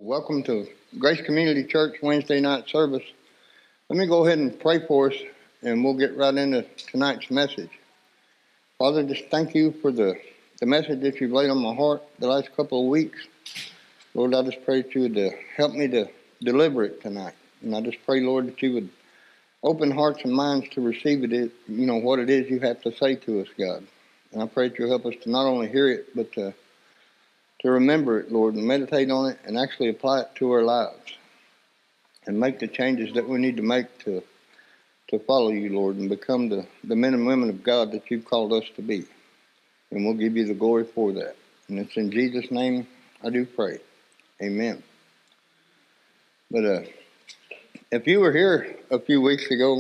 Welcome to Grace Community Church Wednesday night service. Let me go ahead and pray for us, and we'll get right into tonight's message. Father, just thank you for the message that you've laid on my heart the last couple of weeks. Lord, I just pray that you would help me to deliver it tonight. And I just pray, Lord, that you would open hearts and minds to receive it, what it is you have to say to us, God. And I pray that you'll help us to not only hear it, but to remember it, Lord, and meditate on it and actually apply it to our lives and make the changes that we need to make to follow you, Lord, and become the men and women of God that you've called us to be. And we'll give you the glory for that. And it's in Jesus' name I do pray. Amen. But if you were here a few weeks ago,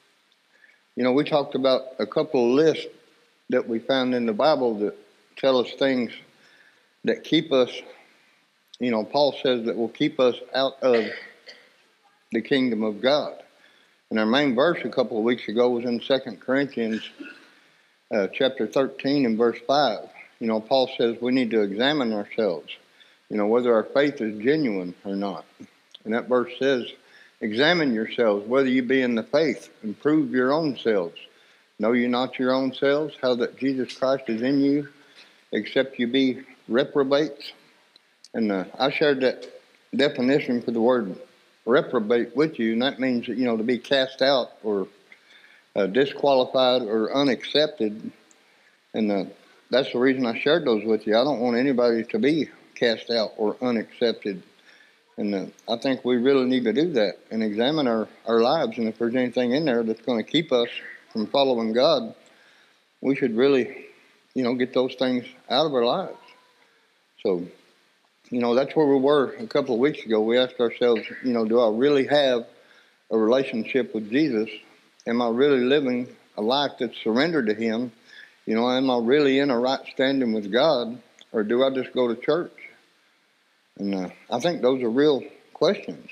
we talked about a couple of lists that we found in the Bible that tell us things that keep us, Paul says that will keep us out of the kingdom of God. And our main verse a couple of weeks ago was in 2 Corinthians chapter 13 and verse 5. Paul says we need to examine ourselves, whether our faith is genuine or not. And that verse says, examine yourselves, whether you be in the faith, and prove your own selves. Know you not your own selves, how that Jesus Christ is in you, except you be reprobates. And I shared that definition for the word reprobate with you, and that means to be cast out or disqualified or unaccepted. And that's the reason I shared those with you. I don't want anybody to be cast out or unaccepted. And I think we really need to do that and examine our lives. And if there's anything in there that's going to keep us from following God, we should really, get those things out of our lives. So, that's where we were a couple of weeks ago. We asked ourselves, do I really have a relationship with Jesus? Am I really living a life that's surrendered to Him? Am I really in a right standing with God? Or do I just go to church? And I think those are real questions.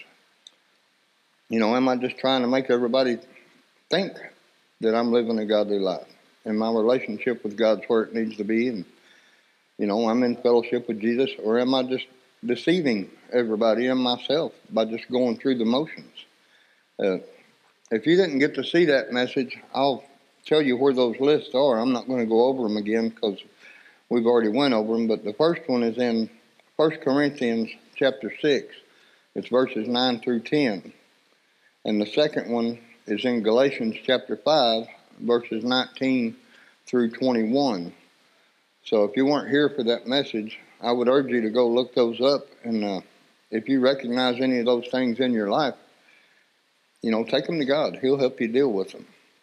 Am I just trying to make everybody think that I'm living a godly life? And my relationship with God's where it needs to be, and I'm in fellowship with Jesus, or am I just deceiving everybody and myself by just going through the motions? If you didn't get to see that message, I'll tell you where those lists are. I'm not going to go over them again because we've already went over them, but the first one is in 1 Corinthians chapter 6. It's verses 9 through 10. And the second one is in Galatians chapter 5, verses 19 through 21. So if you weren't here for that message, I would urge you to go look those up. And if you recognize any of those things in your life, take them to God. He'll help you deal with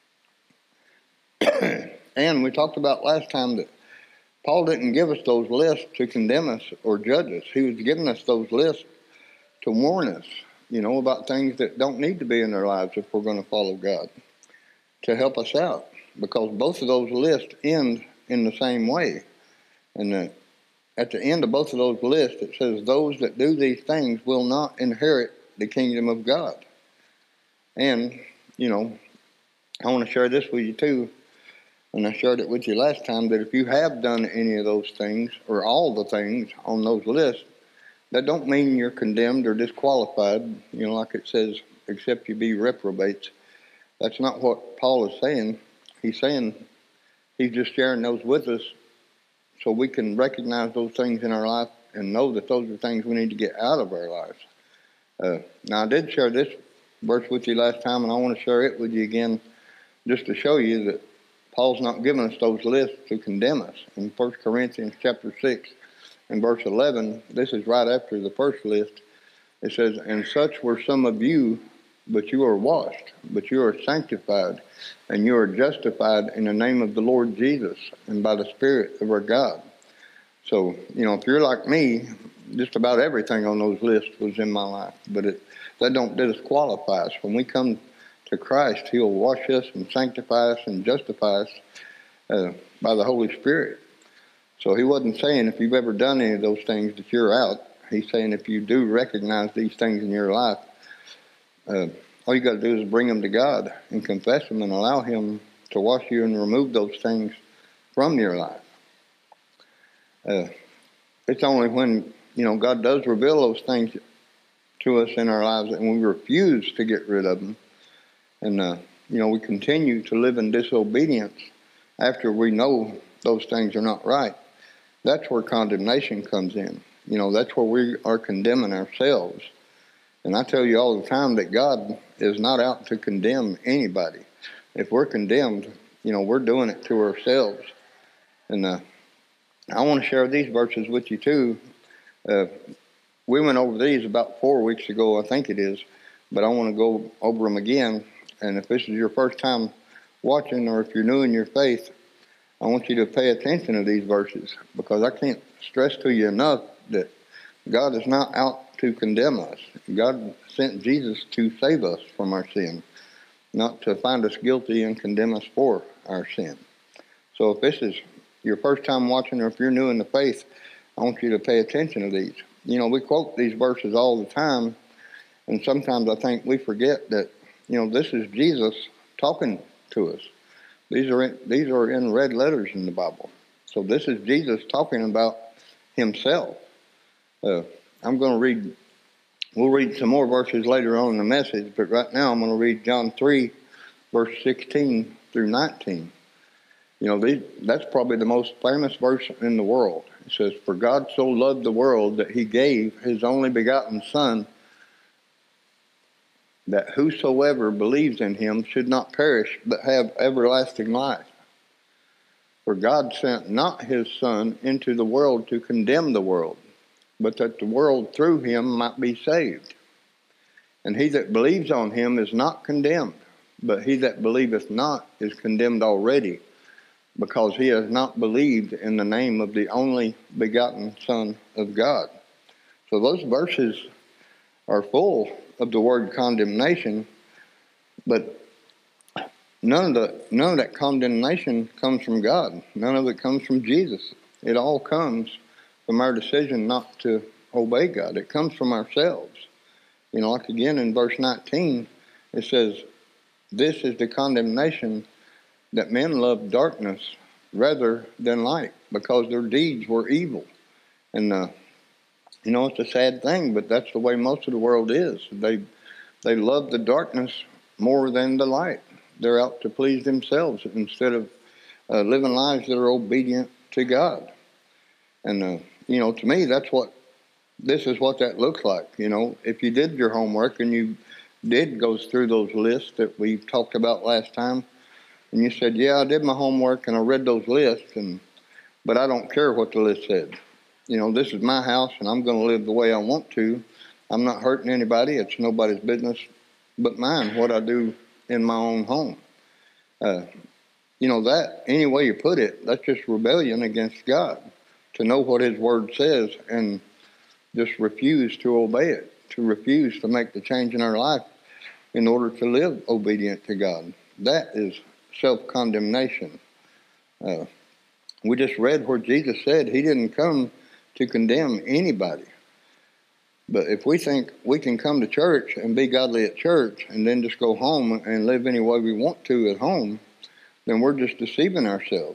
them. And we talked about last time that Paul didn't give us those lists to condemn us or judge us. He was giving us those lists to warn us, about things that don't need to be in our lives if we're going to follow God, to help us out. Because both of those lists end in the same way. And at the end of both of those lists, it says, those that do these things will not inherit the kingdom of God. And, I want to share this with you too. And I shared it with you last time, that if you have done any of those things, or all the things on those lists, that don't mean you're condemned or disqualified, like it says, except you be reprobates. That's not what Paul is saying. He's saying he's just sharing those with us so we can recognize those things in our life and know that those are things we need to get out of our lives. Now, I did share this verse with you last time, and I want to share it with you again just to show you that Paul's not giving us those lists to condemn us. In 1 Corinthians chapter 6 and verse 11, this is right after the first list. It says, and such were some of you, but you are washed, but you are sanctified, and you are justified in the name of the Lord Jesus and by the Spirit of our God. So, if you're like me, just about everything on those lists was in my life, but that don't disqualify us. When we come to Christ, He'll wash us and sanctify us and justify us by the Holy Spirit. So He wasn't saying if you've ever done any of those things that you're out. He's saying if you do recognize these things in your life, all you got to do is bring them to God and confess them and allow Him to wash you and remove those things from your life. It's only when, God does reveal those things to us in our lives, and we refuse to get rid of them. And, we continue to live in disobedience after we know those things are not right. That's where condemnation comes in. That's where we are condemning ourselves. And I tell you all the time that God is not out to condemn anybody. If we're condemned, we're doing it to ourselves. And I want to share these verses with you too. We went over these about 4 weeks ago, I think it is, but I want to go over them again. And if this is your first time watching, or if you're new in your faith, I want you to pay attention to these verses, because I can't stress to you enough that God is not out to condemn us. God sent Jesus to save us from our sin, not to find us guilty and condemn us for our sin. So if this is your first time watching, or if you're new in the faith, I want you to pay attention to these. We quote these verses all the time, and sometimes I think we forget that, this is Jesus talking to us. These are in red letters in the Bible. So this is Jesus talking about himself. We'll read some more verses later on in the message, but right now I'm going to read John 3, verse 16 through 19. That's probably the most famous verse in the world. It says, "For God so loved the world that he gave his only begotten Son, that whosoever believes in him should not perish, but have everlasting life. For God sent not his Son into the world to condemn the world, but that the world through him might be saved. And he that believes on him is not condemned, but he that believeth not is condemned already, because he has not believed in the name of the only begotten Son of God." So those verses are full of the word condemnation, but none of that condemnation comes from God. None of it comes from Jesus. It all comes from our decision not to obey God. It comes from ourselves. Like again in verse 19, it says, "This is the condemnation, that men love darkness rather than light, because their deeds were evil." And it's a sad thing, but that's the way most of the world is. They love the darkness more than the light. They're out to please themselves instead of living lives that are obedient to God. And to me, this is what that looks like. If you did your homework and you did go through those lists that we talked about last time, and you said, "Yeah, I did my homework and I read those lists, but I don't care what the list said. This is my house and I'm going to live the way I want to. I'm not hurting anybody. It's nobody's business but mine, what I do in my own home." That, any way you put it, that's just rebellion against God. To know what his word says and just refuse to obey it, to refuse to make the change in our life in order to live obedient to God. That is self-condemnation. We just read where Jesus said he didn't come to condemn anybody. But if we think we can come to church and be godly at church and then just go home and live any way we want to at home, then we're just deceiving ourselves.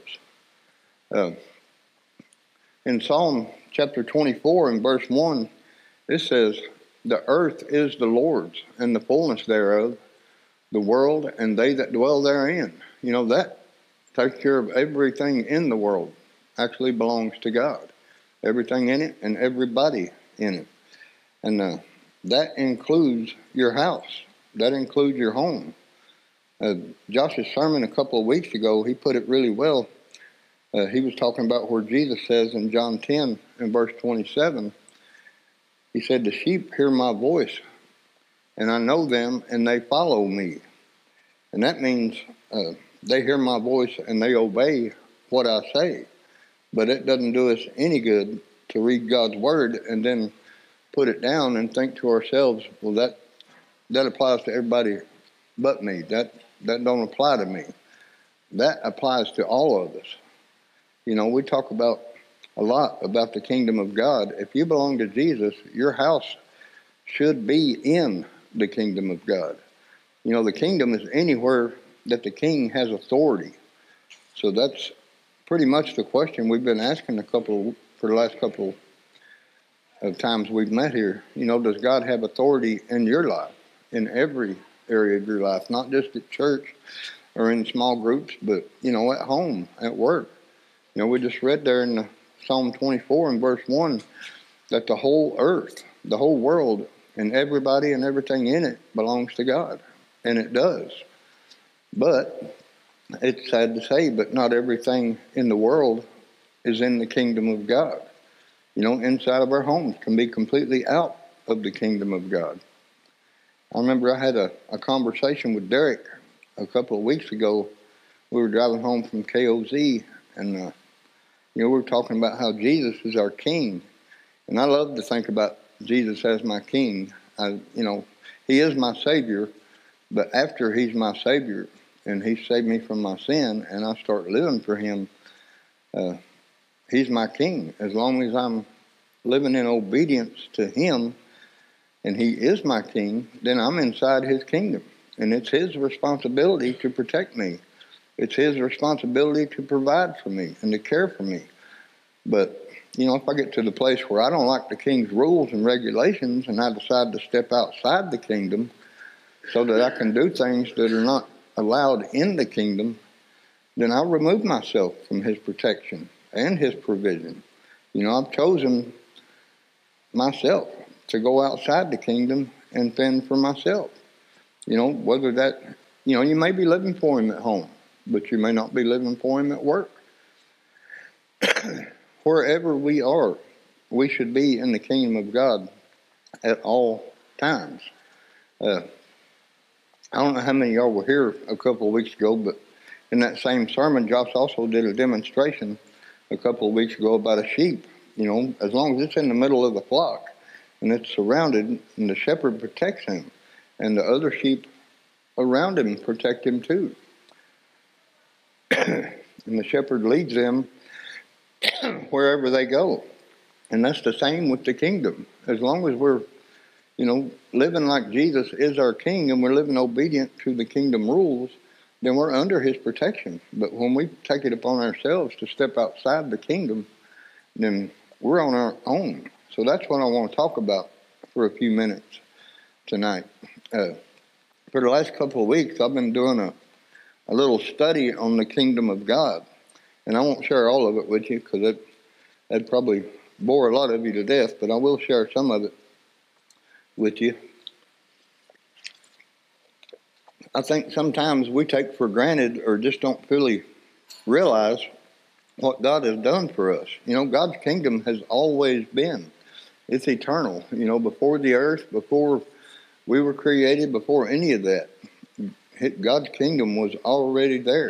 In Psalm chapter 24 and verse 1, it says, "The earth is the Lord's, and the fullness thereof, the world and they that dwell therein." That takes care of everything in the world. Actually belongs to God. Everything in it and everybody in it. And that includes your house. That includes your home. Josh's sermon a couple of weeks ago, he put it really well. He was talking about where Jesus says in John 10 and verse 27, he said, "The sheep hear my voice, and I know them, and they follow me." And that means they hear my voice and they obey what I say. But it doesn't do us any good to read God's word and then put it down and think to ourselves, well, that applies to everybody but me. That don't apply to me. That applies to all of us. We talk about a lot about the kingdom of God. If you belong to Jesus, your house should be in the kingdom of God. The kingdom is anywhere that the king has authority. So that's pretty much the question we've been asking for the last couple of times we've met here, does God have authority in your life, in every area of your life, not just at church or in small groups, but, at home, at work. We just read there in the Psalm 24 and verse 1 that the whole earth, the whole world, and everybody and everything in it belongs to God. And it does. But it's sad to say, but not everything in the world is in the kingdom of God. Inside of our homes can be completely out of the kingdom of God. I remember I had a conversation with Derek a couple of weeks ago. We were driving home from KOZ, and we were talking about how Jesus is our King. And I love to think about Jesus as my King. He is my Savior, but after He's my Savior and He saved me from my sin and I start living for Him, He's my King. As long as I'm living in obedience to Him and He is my King, then I'm inside His kingdom. And it's His responsibility to protect me. It's His responsibility to provide for me and to care for me. But, if I get to the place where I don't like the King's rules and regulations and I decide to step outside the kingdom so that I can do things that are not allowed in the kingdom, then I'll remove myself from His protection and His provision. I've chosen myself to go outside the kingdom and fend for myself. Whether that, you may be living for Him at home, but you may not be living for Him at work. Wherever we are, we should be in the kingdom of God at all times. I don't know how many of y'all were here a couple of weeks ago, but in that same sermon, Josh also did a demonstration a couple of weeks ago about a sheep. As long as it's in the middle of the flock and it's surrounded, and the shepherd protects him, and the other sheep around him protect him too. And the shepherd leads them wherever they go. And that's the same with the kingdom. As long as we're, living like Jesus is our King and we're living obedient to the kingdom rules, then we're under His protection. But when we take it upon ourselves to step outside the kingdom, then we're on our own. So that's what I want to talk about for a few minutes tonight. For the last couple of weeks, I've been doing a little study on the kingdom of God. And I won't share all of it with you because that'd probably bore a lot of you to death, but I will share some of it with you. I think sometimes we take for granted or just don't fully realize what God has done for us. God's kingdom has always been. It's eternal. Before the earth, before we were created, before any of that, God's kingdom was already there.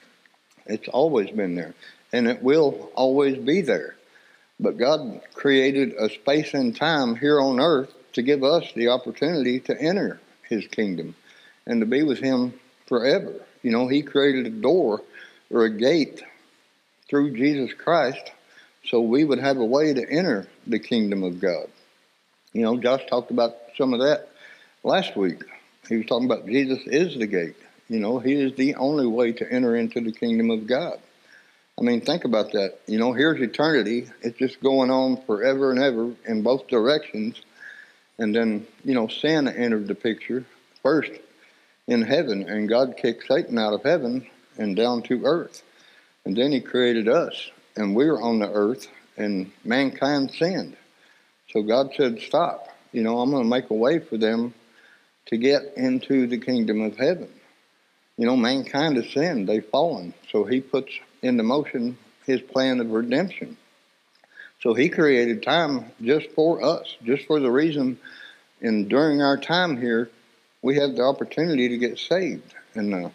It's always been there, and it will always be there. But God created a space and time here on earth to give us the opportunity to enter His kingdom and to be with Him forever. He created a door or a gate through Jesus Christ so we would have a way to enter the kingdom of God. Josh talked about some of that last week. He was talking about Jesus is the gate. He is the only way to enter into the kingdom of God. I mean, think about that. Here's eternity. It's just going on forever and ever in both directions. And then, sin entered the picture first in heaven, and God kicked Satan out of heaven and down to earth. And then He created us, and we were on the earth, and mankind sinned. So God said, stop. I'm going to make a way for them to get into the kingdom of heaven. Mankind has sinned. They've fallen. So He puts into motion His plan of redemption. So He created time just for us, just for the reason, and during our time here, we have the opportunity to get saved and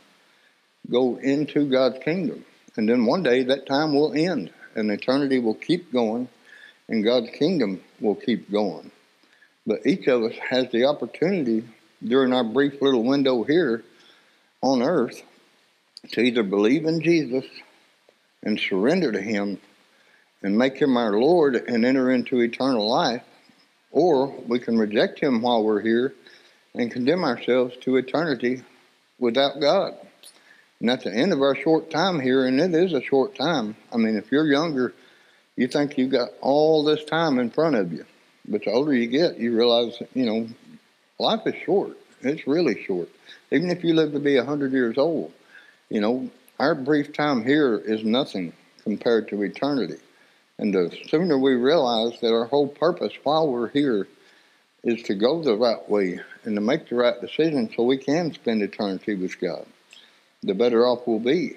go into God's kingdom. And then one day that time will end, and eternity will keep going, and God's kingdom will keep going. But each of us has the opportunity during our brief little window here on earth to either believe in Jesus and surrender to Him and make Him our Lord and enter into eternal life, or we can reject Him while we're here and condemn ourselves to eternity without God. And that's the end of our short time here, and it is a short time. I mean, if you're younger, you think you've got all this time in front of you. But the older you get, you realize, life is short. It's really short. Even if you live to be 100 years old, our brief time here is nothing compared to eternity. And the sooner we realize that our whole purpose while we're here is to go the right way and to make the right decision so we can spend eternity with God, the better off we'll be.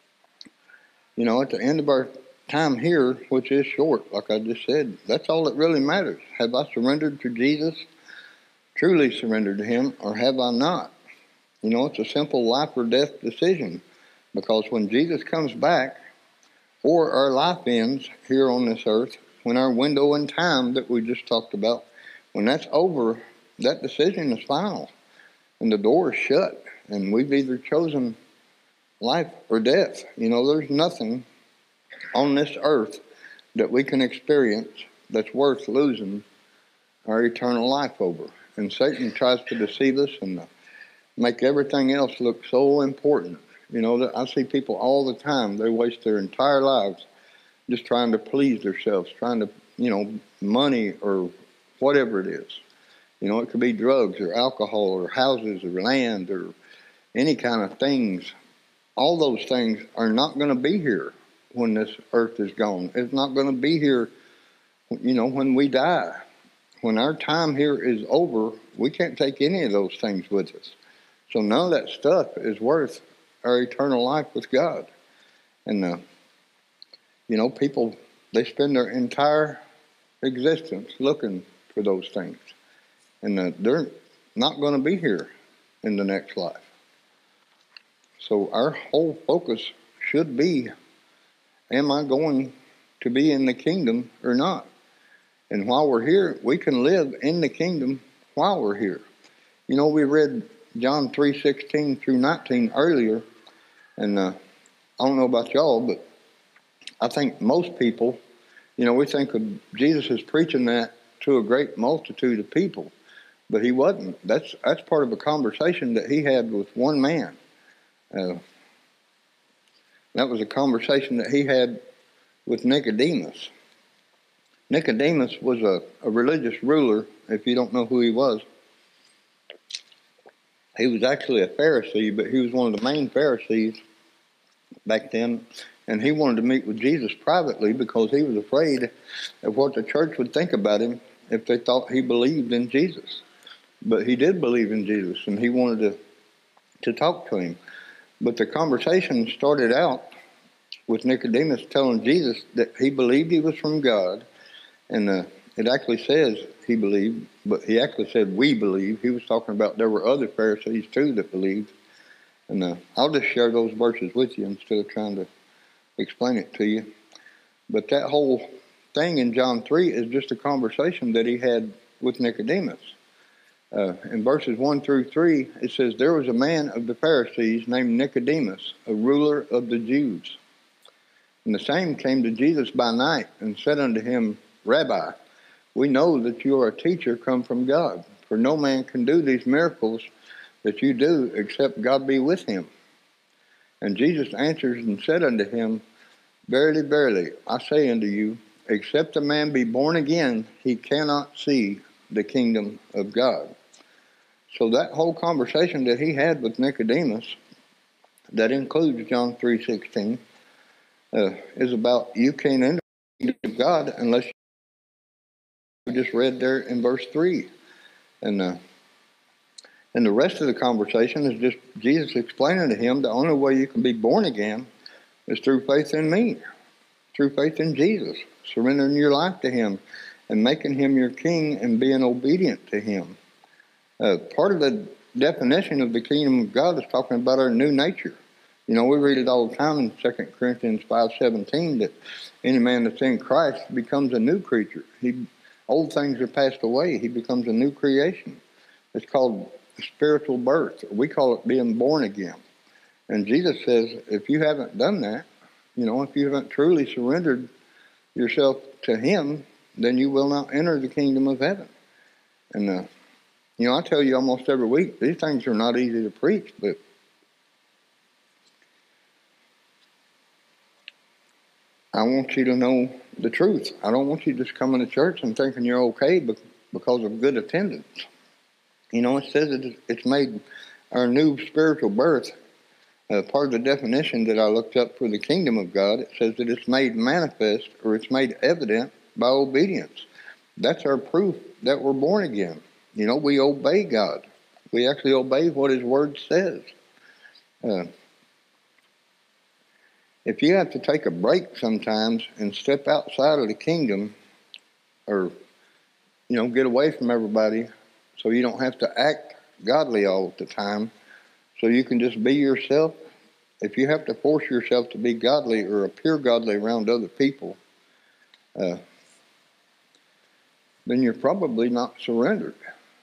At the end of our time here, which is short, like I just said, that's all that really matters. Have I surrendered to Jesus, truly surrendered to Him, or have I not? It's a simple life or death decision, because when Jesus comes back, or our life ends here on this earth, when our window in time that we just talked about, when that's over, that decision is final, and the door is shut, and we've either chosen life or death. There's nothing on this earth that we can experience that's worth losing our eternal life over. And Satan tries to deceive us and make everything else look so important. I see people all the time, they waste their entire lives just trying to please themselves, trying to, money or whatever it is. It could be drugs or alcohol or houses or land or any kind of things. All those things are not going to be here when this earth is gone. It's not going to be here, when we die. When our time here is over, we can't take any of those things with us. So none of that stuff is worth our eternal life with God. And, people, they spend their entire existence looking for those things. And they're not going to be here in the next life. So our whole focus should be, am I going to be in the kingdom or not? And while we're here, we can live in the kingdom while we're here. We read John 3:16 through 19 earlier, and I don't know about y'all, but I think most people, we think of Jesus as preaching that to a great multitude of people, but he wasn't. That's part of a conversation that he had with one man. That was a conversation that he had with Nicodemus. Nicodemus was a religious ruler, if you don't know who he was. He was actually a Pharisee, but he was one of the main Pharisees back then. And he wanted to meet with Jesus privately because he was afraid of what the church would think about him if they thought he believed in Jesus. But he did believe in Jesus, and he wanted to talk to him. But the conversation started out with Nicodemus telling Jesus that he believed he was from God. And it actually says he believed, but he actually said we believe. He was talking about there were other Pharisees too that believed. And I'll just share those verses with you instead of trying to explain it to you. But that whole thing in John 3 is just a conversation that he had with Nicodemus. In verses 1 through 3, it says, there was a man of the Pharisees named Nicodemus, a ruler of the Jews. And the same came to Jesus by night and said unto him, Rabbi, we know that you are a teacher come from God, for no man can do these miracles that you do except God be with him. And Jesus answered and said unto him, Verily, verily, I say unto you, except a man be born again, he cannot see the kingdom of God. So that whole conversation that he had with Nicodemus, that includes John 3:16, is about you can't enter the kingdom of God unless you just read there in verse 3. And the rest of the conversation is just Jesus explaining to him the only way you can be born again is through faith in me, through faith in Jesus, surrendering your life to him and making him your king and being obedient to him. Part of the definition of the kingdom of God is talking about our new nature. We read it all the time in 2 Corinthians 5:17 that any man that's in Christ becomes a new creature. Old things are passed away. He becomes a new creation. It's called spiritual birth. We call it being born again. And Jesus says, if you haven't done that, if you haven't truly surrendered yourself to him, then you will not enter the kingdom of heaven. And, I tell you almost every week, these things are not easy to preach, but I want you to know the truth. I don't want you just coming to church and thinking you're okay because of good attendance. You know, it says it's made our new spiritual birth. Part of the definition that I looked up for the kingdom of God, it says that it's made manifest or it's made evident by obedience. That's our proof that we're born again. You know, we obey God. We actually obey what His Word says. If you have to take a break sometimes and step outside of the kingdom or, you know, get away from everybody so you don't have to act godly all the time, so you can just be yourself. If you have to force yourself to be godly or appear godly around other people, then you're probably not surrendered.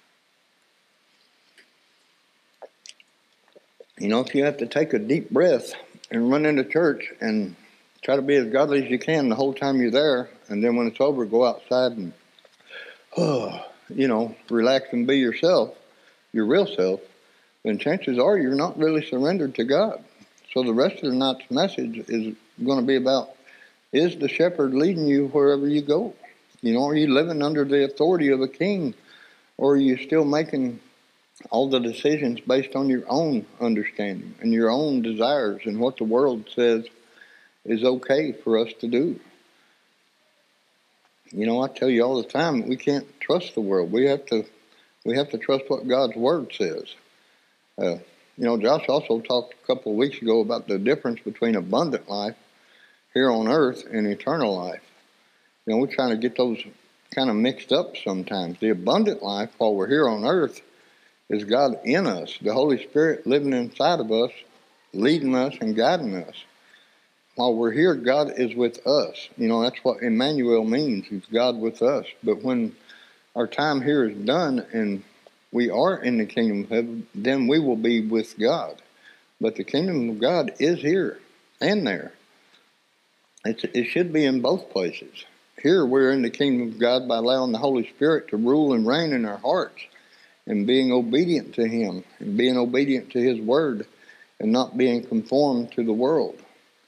You know, if you have to take a deep breath and run into church and try to be as godly as you can the whole time you're there, and then when it's over, go outside and, you know, relax and be yourself, your real self, then chances are you're not really surrendered to God. So the rest of the night's message is going to be about, is the shepherd leading you wherever you go? You know, are you living under the authority of a king? Or are you still making all the decisions based on your own understanding and your own desires and what the world says is okay for us to do? You know, I tell you all the time, we can't trust the world. We have to trust what God's Word says. You know, Josh also talked a couple of weeks ago about the difference between abundant life here on earth and eternal life. You know, we're trying to get those kind of mixed up sometimes. The abundant life while we're here on earth is God in us, the Holy Spirit living inside of us, leading us and guiding us. While we're here, God is with us. You know, that's what Emmanuel means. He's God with us. But when our time here is done and we are in the kingdom of heaven, then we will be with God. But the kingdom of God is here and there. It should be in both places. Here we're in the kingdom of God by allowing the Holy Spirit to rule and reign in our hearts and being obedient to Him and being obedient to His Word and not being conformed to the world.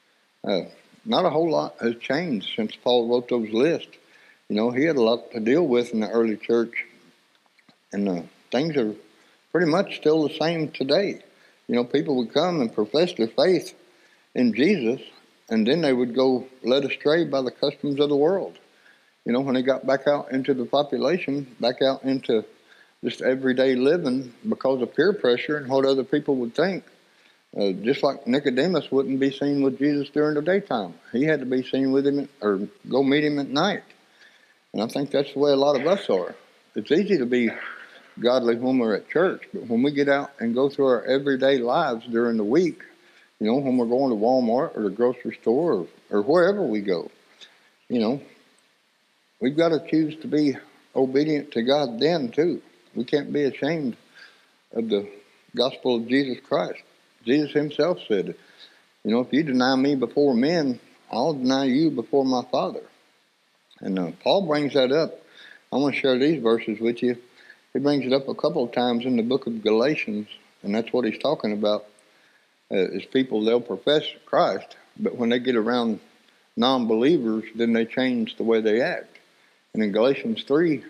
Not a whole lot has changed since Paul wrote those lists. You know, he had a lot to deal with in the early church, and things are pretty much still the same today. You know, people would come and profess their faith in Jesus, and then they would go led astray by the customs of the world. You know, when they got back out into the population, back out into just everyday living because of peer pressure and what other people would think. Just like Nicodemus wouldn't be seen with Jesus during the daytime. He had to be seen with Him or go meet Him at night. And I think that's the way a lot of us are. It's easy to be godly when we're at church, but when we get out and go through our everyday lives during the week, you know, when we're going to Walmart or the grocery store or wherever we go, you know, we've got to choose to be obedient to God then too. We can't be ashamed of the gospel of Jesus Christ. Jesus Himself said, you know, if you deny me before men, I'll deny you before my Father. And Paul brings that up. I want to share these verses with you. He brings it up a couple of times in the book of Galatians, and that's what he's talking about. Is people, they'll profess Christ, but when they get around non-believers, then they change the way they act. And in Galatians 3,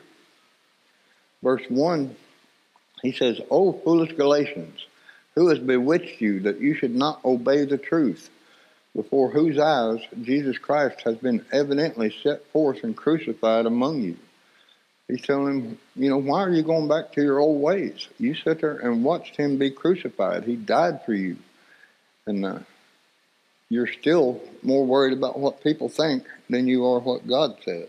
verse 1, he says, "O foolish Galatians, who has bewitched you that you should not obey the truth, before whose eyes Jesus Christ has been evidently set forth and crucified among you?" He's telling him, you know, why are you going back to your old ways? You sat there and watched Him be crucified. He died for you. And you're still more worried about what people think than you are what God says.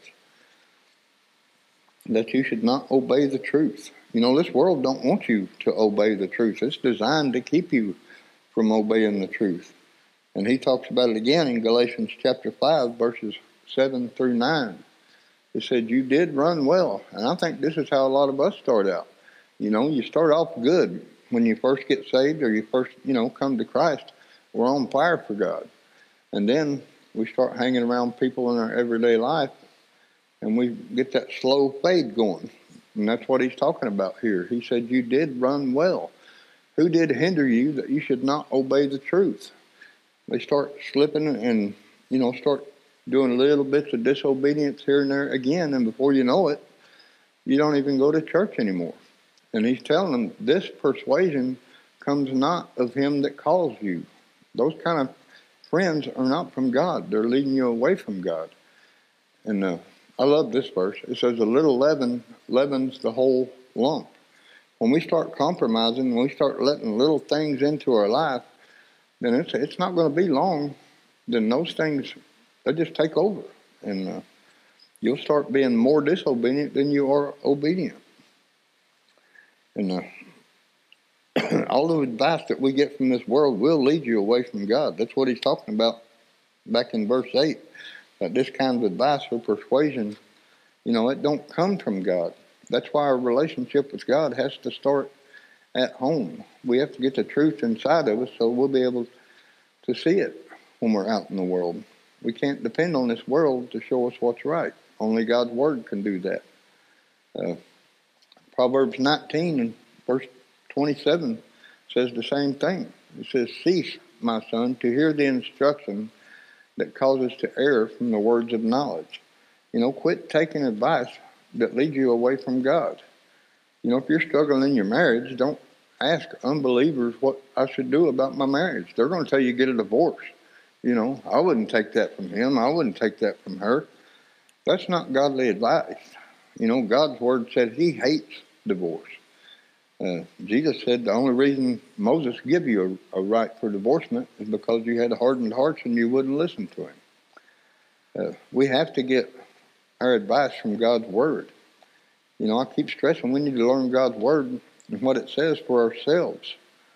That you should not obey the truth. You know, this world don't want you to obey the truth. It's designed to keep you from obeying the truth. And he talks about it again in Galatians chapter 5, verses 7 through 9. He said, you did run well. And I think this is how a lot of us start out. You know, you start off good. When you first get saved or you first, you know, come to Christ, we're on fire for God. And then we start hanging around people in our everyday life, and we get that slow fade going. And that's what he's talking about here. He said, you did run well. Who did hinder you that you should not obey the truth? They start slipping and, you know, start doing little bits of disobedience here and there again, and before you know it, you don't even go to church anymore. And he's telling them, this persuasion comes not of him that calls you. Those kind of friends are not from God. They're leading you away from God. And I love this verse. It says, a little leaven leavens the whole lump. When we start compromising, when we start letting little things into our life, then it's not going to be long. Then those things, they just take over. And you'll start being more disobedient than you are obedient. And all the advice that we get from this world will lead you away from God. That's what he's talking about back in verse 8. That this kind of advice or persuasion, it don't come from God. That's why our relationship with God has to start at home. We have to get the truth inside of us so we'll be able to see it when we're out in the world. We can't depend on this world to show us what's right. Only God's Word can do that. Proverbs 19 and verse 27 says the same thing. It says, cease, my son, to hear the instruction that causes to err from the words of knowledge. Quit taking advice that leads you away from God. If you're struggling in your marriage, don't ask unbelievers what I should do about my marriage. They're going to tell you get a divorce. I wouldn't take that from him. I wouldn't take that from her. That's not godly advice. God's Word said he hates divorce. Jesus said the only reason Moses gave you a right for divorcement is because you had hardened hearts and you wouldn't listen to him. We have to get our advice from God's Word. I keep stressing we need to learn God's Word and what it says for ourselves.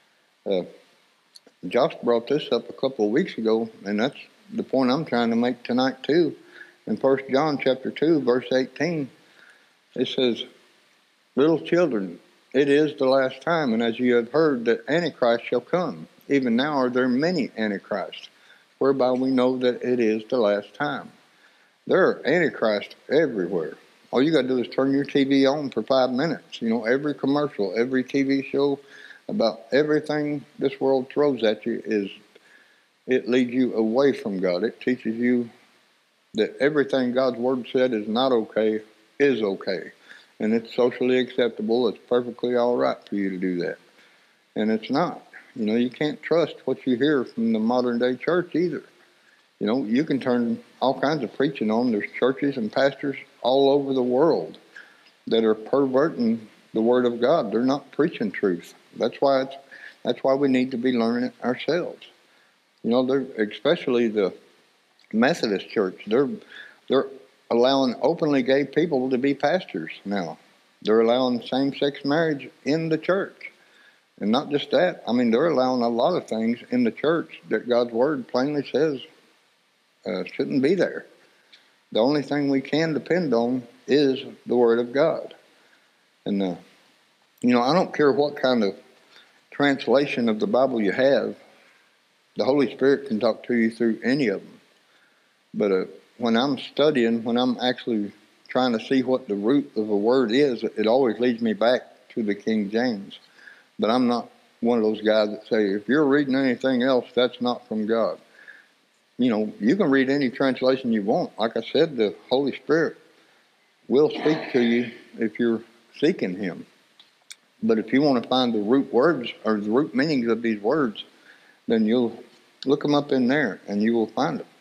Josh brought this up a couple of weeks ago, and that's the point I'm trying to make tonight too. In 1 John chapter 2, verse 18, it says, little children, it is the last time, and as you have heard that Antichrist shall come. Even now are there many Antichrists, whereby we know that it is the last time. There are Antichrists everywhere. All you got to do is turn your TV on for 5 minutes. Every commercial, every TV show about everything this world throws at you it leads you away from God. It teaches you that everything God's Word said is not okay, is okay. And it's socially acceptable. It's perfectly all right for you to do that. And it's not. You can't trust what you hear from the modern day church either. You can turn all kinds of preaching on. There's churches and pastors all over the world that are perverting the Word of God. They're not preaching truth. That's why we need to be learning it ourselves. Especially the Methodist Church. They're allowing openly gay people to be pastors now. They're allowing same-sex marriage in the church. And not just that. They're allowing a lot of things in the church that God's Word plainly says shouldn't be there. The only thing we can depend on is the Word of God. And, I don't care what kind of translation of the Bible you have. The Holy Spirit can talk to you through any of them. But when I'm studying, when I'm actually trying to see what the root of a word is, it always leads me back to the King James. But I'm not one of those guys that say, if you're reading anything else, that's not from God. You can read any translation you want. Like I said, the Holy Spirit will speak to you if you're seeking Him. But if you want to find the root words or the root meanings of these words, then you'll look them up in there and you will find them.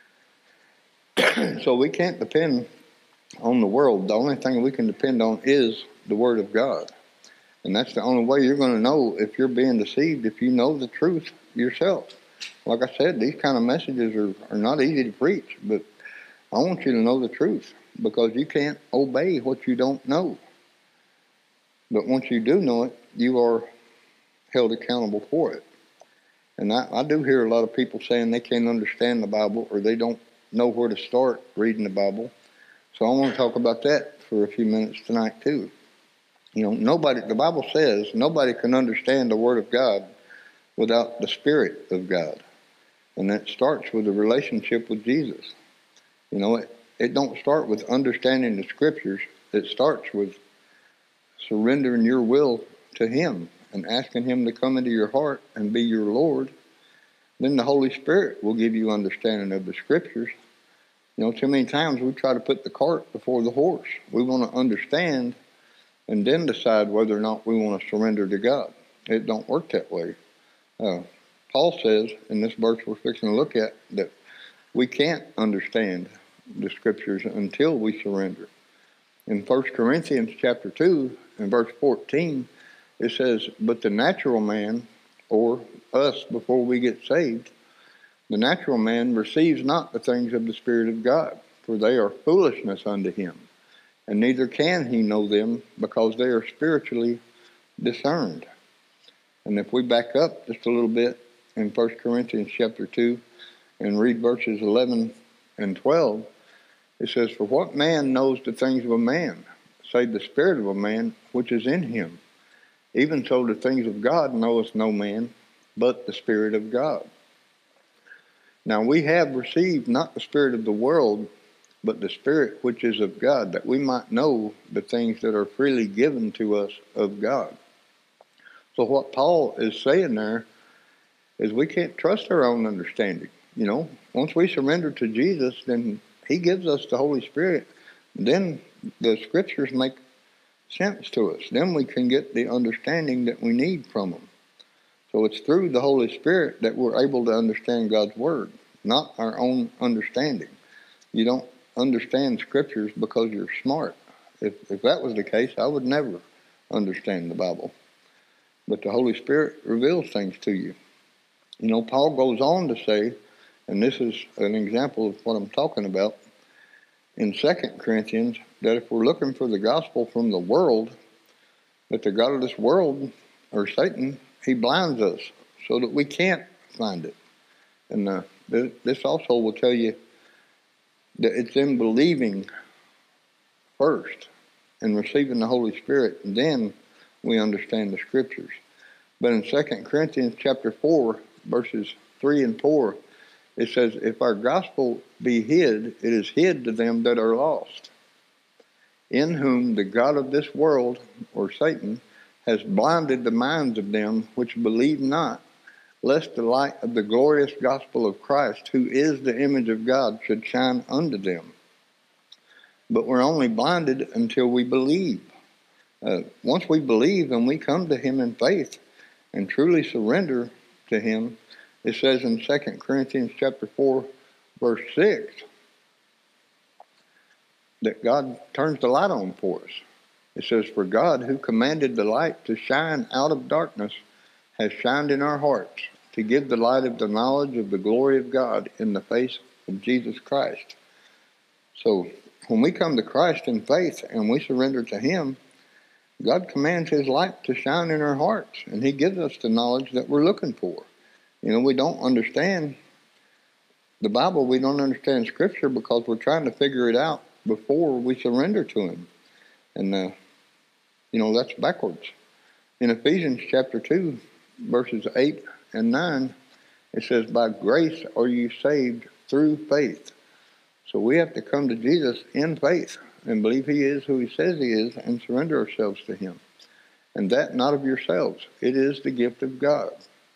So we can't depend on the world. The only thing we can depend on is the Word of God. And that's the only way you're going to know if you're being deceived, if you know the truth yourself. Like I said, these kind of messages are not easy to preach, but I want you to know the truth because you can't obey what you don't know. But once you do know it, you are held accountable for it. And I do hear a lot of people saying they can't understand the Bible or they don't know where to start reading the Bible. So I want to talk about that for a few minutes tonight too. The Bible says nobody can understand the Word of God without the Spirit of God. And that starts with a relationship with Jesus. It don't start with understanding the Scriptures. It starts with surrendering your will to Him and asking Him to come into your heart and be your Lord. Then the Holy Spirit will give you understanding of the Scriptures. Too many times we try to put the cart before the horse. We want to understand and then decide whether or not we want to surrender to God. It don't work that way. Paul says in this verse we're fixing to look at that we can't understand the scriptures until we surrender. In 1 Corinthians chapter 2 and verse 14, it says, but the natural man, or us before we get saved, the natural man receives not the things of the Spirit of God, for they are foolishness unto him, and neither can he know them, because they are spiritually discerned. And if we back up just a little bit in 1 Corinthians chapter 2 and read verses 11 and 12, it says, for what man knows the things of a man, save the spirit of a man which is in him? Even so the things of God knoweth no man, but the Spirit of God. Now we have received not the spirit of the world, but the Spirit which is of God, that we might know the things that are freely given to us of God. So what Paul is saying there is we can't trust our own understanding. Once we surrender to Jesus, then he gives us the Holy Spirit. Then the scriptures make sense to us. Then we can get the understanding that we need from them. So it's through the Holy Spirit that we're able to understand God's Word, not our own understanding. You don't understand scriptures because you're smart. If that was the case, I would never understand the Bible. But the Holy Spirit reveals things to you. Paul goes on to say, and this is an example of what I'm talking about, in 2 Corinthians, that if we're looking for the gospel from the world, that the God of this world, or Satan, he blinds us so that we can't find it. And this also will tell you that it's in believing first and receiving the Holy Spirit, and then we understand the scriptures. But in 2 Corinthians chapter 4, verses 3 and 4, it says, if our gospel be hid, it is hid to them that are lost, in whom the God of this world, or Satan, has blinded the minds of them which believe not, lest the light of the glorious gospel of Christ, who is the image of God, should shine unto them. But we're only blinded until we believe. Once we believe and we come to him in faith and truly surrender to him, it says in 2 Corinthians chapter 4, verse 6, that God turns the light on for us. It says, for God, who commanded the light to shine out of darkness, has shined in our hearts to give the light of the knowledge of the glory of God in the face of Jesus Christ. So when we come to Christ in faith and we surrender to him, God commands his light to shine in our hearts, and he gives us the knowledge that we're looking for. We don't understand the Bible. We don't understand Scripture because we're trying to figure it out before we surrender to him. And, that's backwards. In Ephesians chapter 2, verses 8 and 9, it says, by grace are you saved through faith. So we have to come to Jesus in faith and believe he is who he says he is and surrender ourselves to him. And that not of yourselves. It is the gift of God,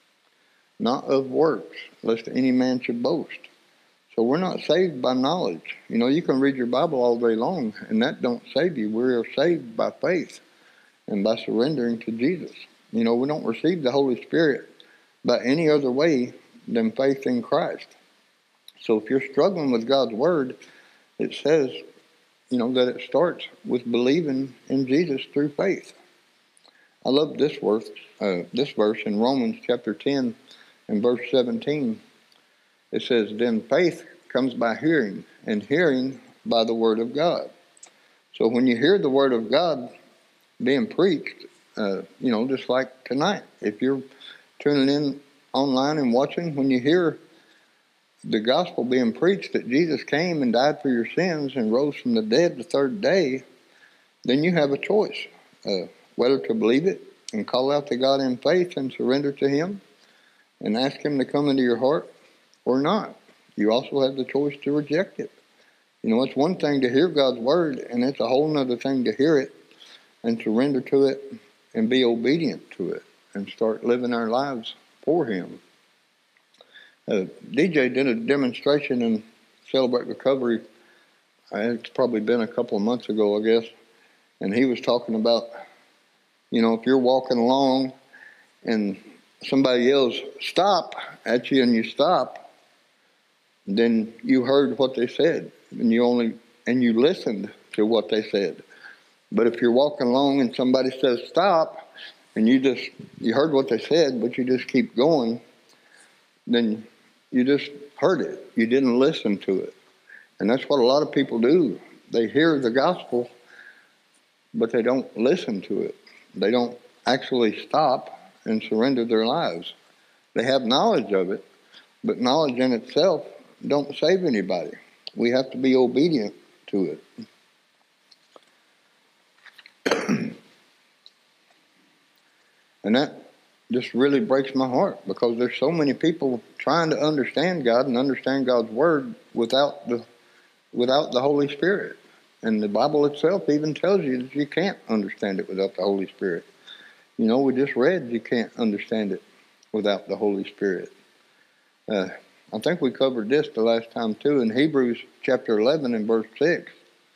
not of works, lest any man should boast. So we're not saved by knowledge. You can read your Bible all day long, and that don't save you. We are saved by faith and by surrendering to Jesus. We don't receive the Holy Spirit by any other way than faith in Christ. So if you're struggling with God's Word, it says, that it starts with believing in Jesus through faith. I love this verse in Romans chapter 10 and verse 17. It says, then faith comes by hearing, and hearing by the word of God. So when you hear the word of God being preached, just like tonight, if you're tuning in online and watching, when you hear the gospel being preached that Jesus came and died for your sins and rose from the dead the third day, then you have a choice, whether to believe it and call out to God in faith and surrender to him and ask him to come into your heart or not. You also have the choice to reject it. It's one thing to hear God's word, and it's a whole other thing to hear it and surrender to it and be obedient to it and start living our lives for him. DJ did a demonstration in Celebrate Recovery. It's probably been a couple of months ago, I guess. And he was talking about, if you're walking along and somebody yells, "Stop," at you and you stop, then you heard what they said and you listened to what they said. But if you're walking along and somebody says stop and you heard what they said, but you just keep going, then you just heard it. You didn't listen to it. And that's what a lot of people do. They hear the gospel, but they don't listen to it. They don't actually stop and surrender their lives. They have knowledge of it, but knowledge in itself don't save anybody. We have to be obedient to it. And that just really breaks my heart, because there's so many people trying to understand God and understand God's Word without the Holy Spirit. And the Bible itself even tells you that you can't understand it without the Holy Spirit. We just read you can't understand it without the Holy Spirit. I think we covered this the last time too. In Hebrews chapter 11 and verse 6,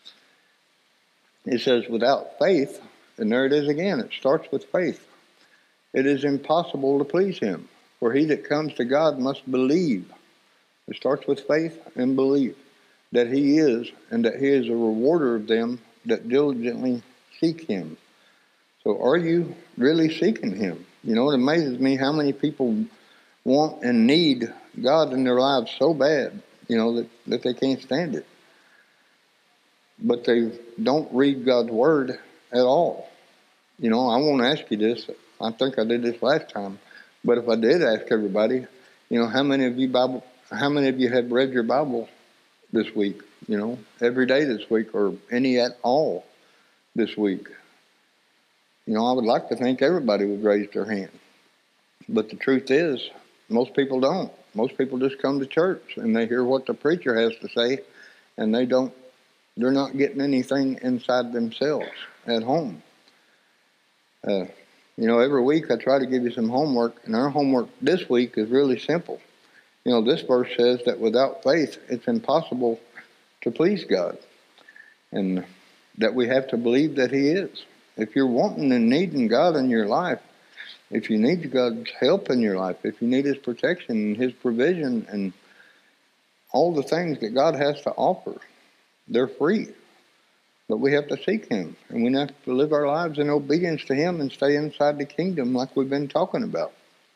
it says, without faith, and there it is again, it starts with faith. It is impossible to please him, for he that comes to God must believe. It starts with faith and belief that he is, and that he is a rewarder of them that diligently seek him. So are you really seeking him? It amazes me how many people want and need God in their lives so bad, that they can't stand it. But they don't read God's Word at all. I won't ask you this. I think I did this last time. But if I did ask everybody, how many of you have read your Bible this week? Every day this week, or any at all this week? I would like to think everybody would raise their hand. But the truth is, most people don't. Most people just come to church and they hear what the preacher has to say, and they're not getting anything inside themselves at home. Every week I try to give you some homework, and our homework this week is really simple. This verse says that without faith, it's impossible to please God, and that we have to believe that he is. If you're wanting and needing God in your life, if you need God's help in your life, if you need his protection and his provision and all the things that God has to offer, they're free. But we have to seek him, and we have to live our lives in obedience to him and stay inside the kingdom like we've been talking about.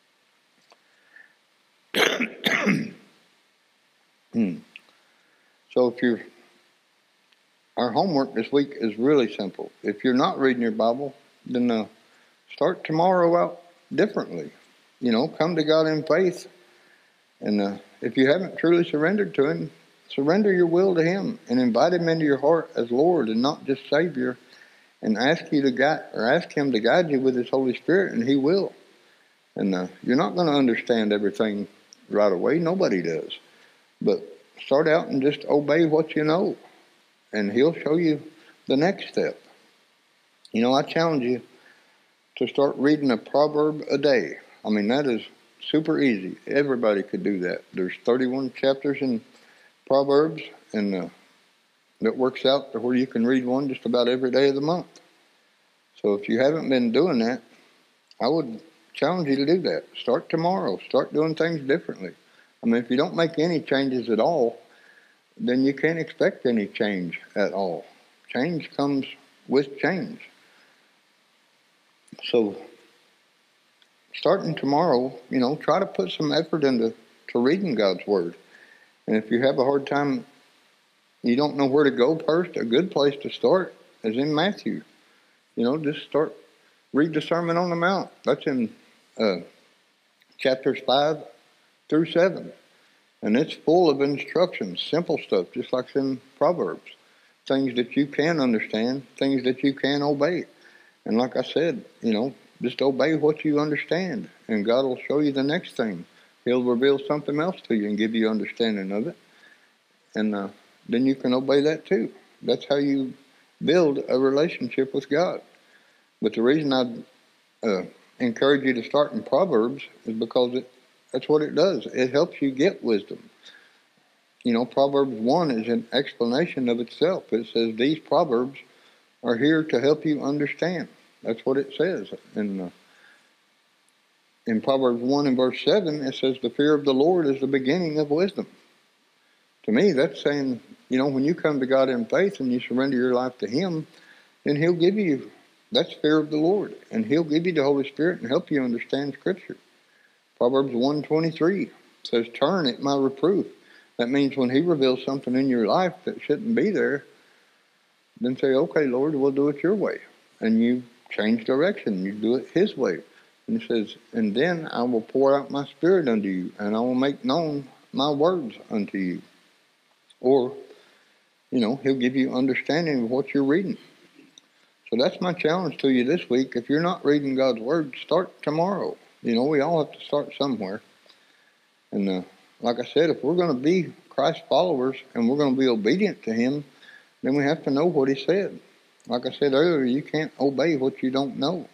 So our homework this week is really simple. If you're not reading your Bible, then start tomorrow out differently. Come to God in faith. And if you haven't truly surrendered to him, surrender your will to him and invite him into your heart as Lord and not just Savior, and ask him to guide you with his Holy Spirit, and he will. And you're not going to understand everything right away. Nobody does. But start out and just obey what you know, and he'll show you the next step. I challenge you to start reading a proverb a day. That is super easy. Everybody could do that. There's 31 chapters in Proverbs, and that works out to where you can read one just about every day of the month. So if you haven't been doing that, I would challenge you to do that. Start tomorrow. Start doing things differently. If you don't make any changes at all, then you can't expect any change at all. Change comes with change. So starting tomorrow, try to put some effort into reading God's Word. And if you have a hard time, you don't know where to go first, a good place to start is in Matthew. Just read the Sermon on the Mount. That's in chapters 5 through 7. And it's full of instructions, simple stuff, just like in Proverbs. Things that you can understand, things that you can obey. And like I said, just obey what you understand, and God will show you the next thing. He'll reveal something else to you and give you understanding of it. And then you can obey that too. That's how you build a relationship with God. But the reason I encourage you to start in Proverbs is because that's what it does. It helps you get wisdom. Proverbs 1 is an explanation of itself. It says these proverbs are here to help you understand. That's what it says. In Proverbs 1 and verse 7, it says the fear of the Lord is the beginning of wisdom. To me, that's saying, when you come to God in faith and you surrender your life to Him, then He'll give you, that's fear of the Lord. And He'll give you the Holy Spirit and help you understand Scripture. Proverbs 1:23 says, turn at my reproof. That means when He reveals something in your life that shouldn't be there, then say, okay, Lord, we'll do it your way. And you change direction. You do it His way. And He says, and then I will pour out my Spirit unto you, and I will make known my words unto you. Or, He'll give you understanding of what you're reading. So that's my challenge to you this week. If you're not reading God's Word, start tomorrow. We all have to start somewhere. And like I said, if we're going to be Christ followers and we're going to be obedient to Him, then we have to know what He said. Like I said earlier, you can't obey what you don't know.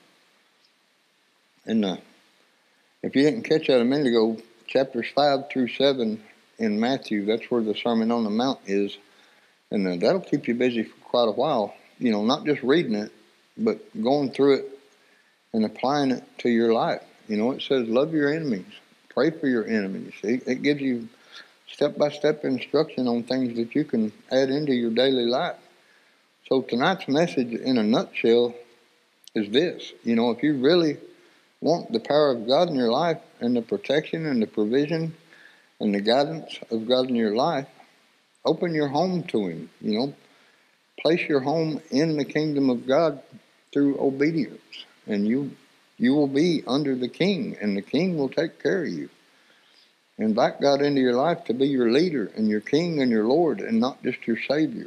And if you didn't catch that a minute ago, chapters 5 through 7 in Matthew, that's where the Sermon on the Mount is. And that'll keep you busy for quite a while. Not just reading it, but going through it and applying it to your life. It says love your enemies. Pray for your enemies. It gives you step-by-step instruction on things that you can add into your daily life. So tonight's message in a nutshell is this. If you really want the power of God in your life and the protection and the provision and the guidance of God in your life, open your home to Him. Place your home in the kingdom of God through obedience. And you will be under the King, and the King will take care of you. Invite God into your life to be your leader and your King and your Lord, and not just your Savior.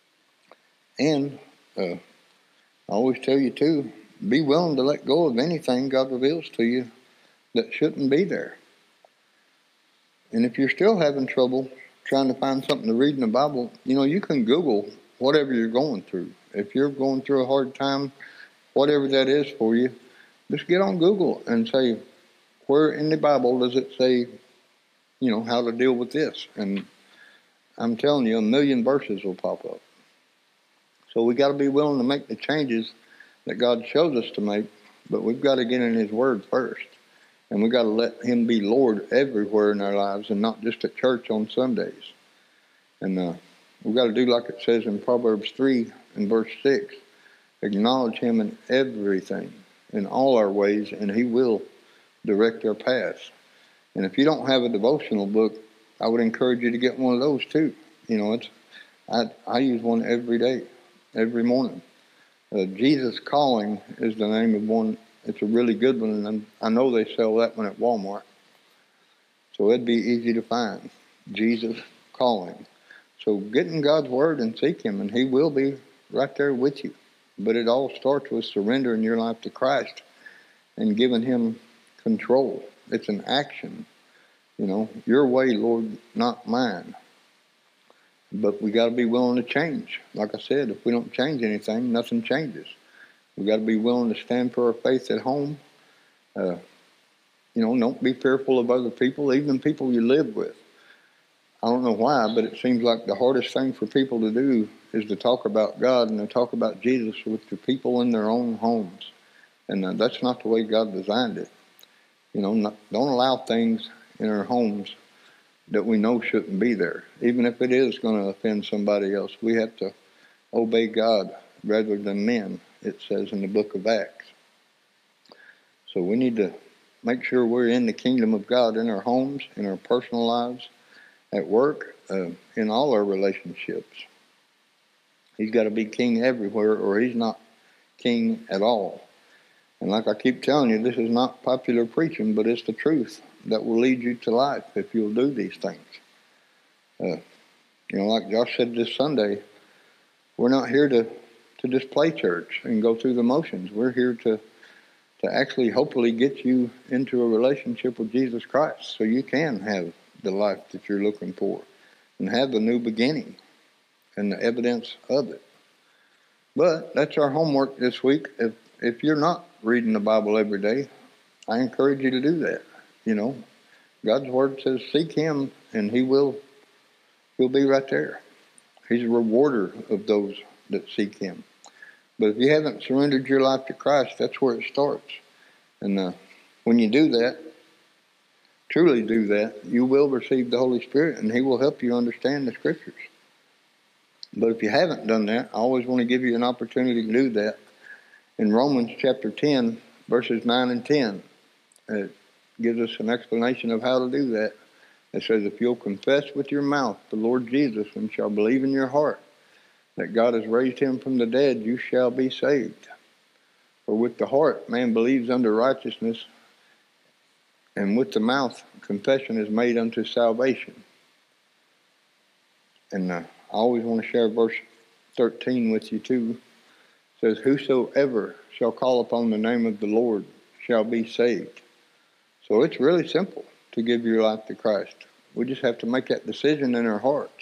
And I always tell you too, be willing to let go of anything God reveals to you that shouldn't be there. And if you're still having trouble trying to find something to read in the Bible, you can Google whatever you're going through. If you're going through a hard time, whatever that is for you, just get on Google and say, where in the Bible does it say, how to deal with this? And I'm telling you, 1,000,000 verses will pop up. So we got to be willing to make the changes that God shows us to make, but we've got to get in His Word first. And we've got to let Him be Lord everywhere in our lives and not just at church on Sundays. And we've got to do like it says in Proverbs 3 and verse 6. Acknowledge Him in everything, in all our ways, and He will direct our paths. And if you don't have a devotional book, I would encourage you to get one of those too. I use one every day, every morning. Jesus Calling is the name of one. It's a really good one, and I know they sell that one at Walmart. So it'd be easy to find. Jesus Calling. So get in God's Word and seek Him, and He will be right there with you. But it all starts with surrendering your life to Christ and giving Him control. It's an action. Your way, Lord, not mine. But we got to be willing to change. Like I said, if we don't change anything, nothing changes. We got to be willing to stand for our faith at home. Don't be fearful of other people, even people you live with. I don't know why, but it seems like the hardest thing for people to do is to talk about God and to talk about Jesus with the people in their own homes. And that's not the way God designed it. Don't allow things in our homes that we know shouldn't be there. Even if it is going to offend somebody else, we have to obey God rather than men, it says in the book of Acts. So we need to make sure we're in the kingdom of God in our homes, in our personal lives, at work, in all our relationships. He's got to be king everywhere, or He's not king at all. And like I keep telling you, this is not popular preaching, but it's the truth that will lead you to life if you'll do these things. Like Josh said this Sunday, we're not here to just play church and go through the motions. We're here to actually hopefully get you into a relationship with Jesus Christ so you can have the life that you're looking for and have the new beginning and the evidence of it. But that's our homework this week. If you're not reading the Bible every day, I encourage you to do that. God's Word says seek Him and He will He'll be right there. He's a rewarder of those that seek him. But if you haven't surrendered your life to Christ, that's where it starts. And when you do that, truly do that, you will receive the Holy Spirit, and he will help you understand the Scriptures. But if you haven't done that, I always want to give you an opportunity to do that. In Romans chapter 10, verses 9 and 10, it gives us an explanation of how to do that. It says, if you'll confess with your mouth the Lord Jesus and shall believe in your heart that God has raised him from the dead, you shall be saved. For with the heart man believes unto righteousness, and with the mouth confession is made unto salvation. And I always want to share verse 13 with you too. It says, whosoever shall call upon the name of the Lord shall be saved. So it's really simple to give your life to Christ. We just have to make that decision in our hearts.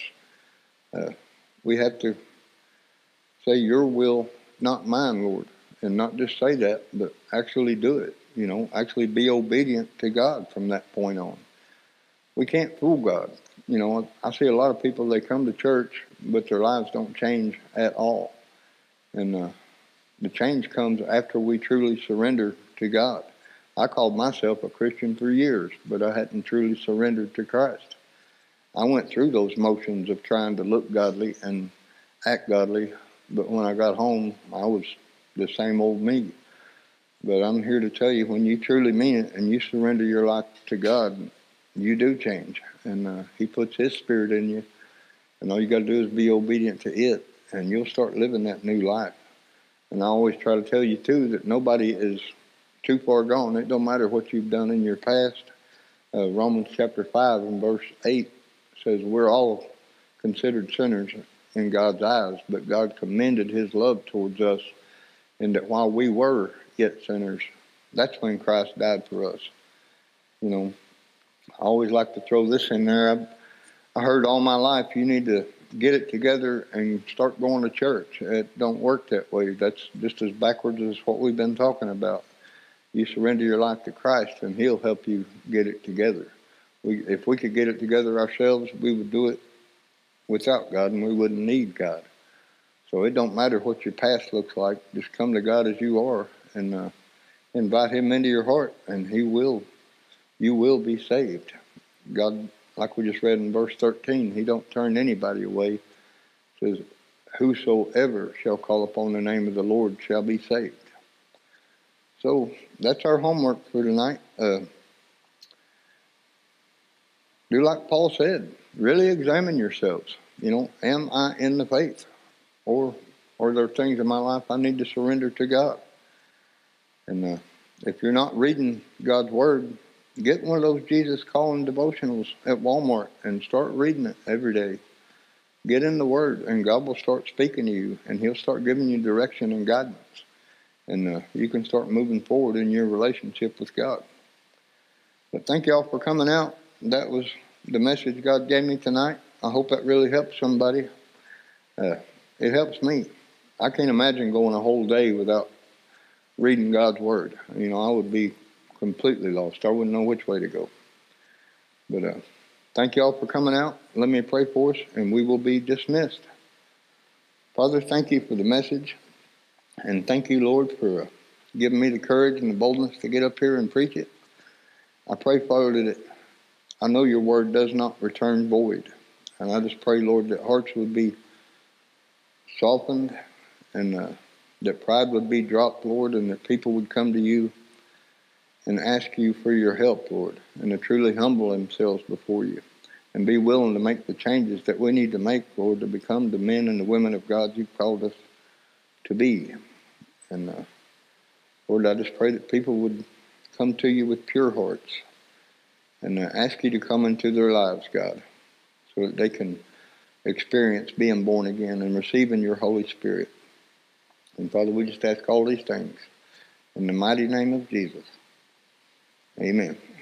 We have to say, your will, not mine, Lord. And not just say that, but actually do it. Actually be obedient to God from that point on. We can't fool God. I see a lot of people, they come to church, but their lives don't change at all. And the change comes after we truly surrender to God. I called myself a Christian for years, but I hadn't truly surrendered to Christ. I went through those motions of trying to look godly and act godly, but when I got home, I was the same old me. But I'm here to tell you, when you truly mean it and you surrender your life to God, you do change. And he puts his spirit in you, and all you got to do is be obedient to it, and you'll start living that new life. And I always try to tell you, too, that nobody is too far gone. It don't matter what you've done in your past. Romans chapter 5 and verse 8 says we're all considered sinners in God's eyes, but God commended his love towards us, and that while we were yet sinners, that's when Christ died for us. I always like to throw this in there. I heard all my life, you need to get it together and start going to church. It don't work that way. That's just as backwards as what we've been talking about. You surrender your life to Christ, and he'll help you get it together. If we could get it together ourselves, we would do it without God, and we wouldn't need God. So it don't matter what your past looks like. Just come to God as you are and invite him into your heart, and you will be saved. God, like we just read in verse 13, he don't turn anybody away. It says, whosoever shall call upon the name of the Lord shall be saved. So that's our homework for tonight. Do like Paul said. Really examine yourselves. Am I in the faith? Or are there things in my life I need to surrender to God? And if you're not reading God's Word, get one of those Jesus Calling devotionals at Walmart and start reading it every day. Get in the Word, and God will start speaking to you, and he'll start giving you direction and guidance. And you can start moving forward in your relationship with God. But thank y'all for coming out. That was the message God gave me tonight. I hope that really helps somebody. It helps me. I can't imagine going a whole day without reading God's Word. I would be completely lost. I wouldn't know which way to go. But thank y'all for coming out. Let me pray for us, and we will be dismissed. Father, thank you for the message. And thank you, Lord, for giving me the courage and the boldness to get up here and preach it. I pray, Father, that I know your word does not return void. And I just pray, Lord, that hearts would be softened and that pride would be dropped, Lord, and that people would come to you and ask you for your help, Lord, and to truly humble themselves before you and be willing to make the changes that we need to make, Lord, to become the men and the women of God you've called us to be. And Lord, I just pray that people would come to you with pure hearts and ask you to come into their lives, God, so that they can experience being born again and receiving your Holy Spirit. And Father, we just ask all these things in the mighty name of Jesus. Amen.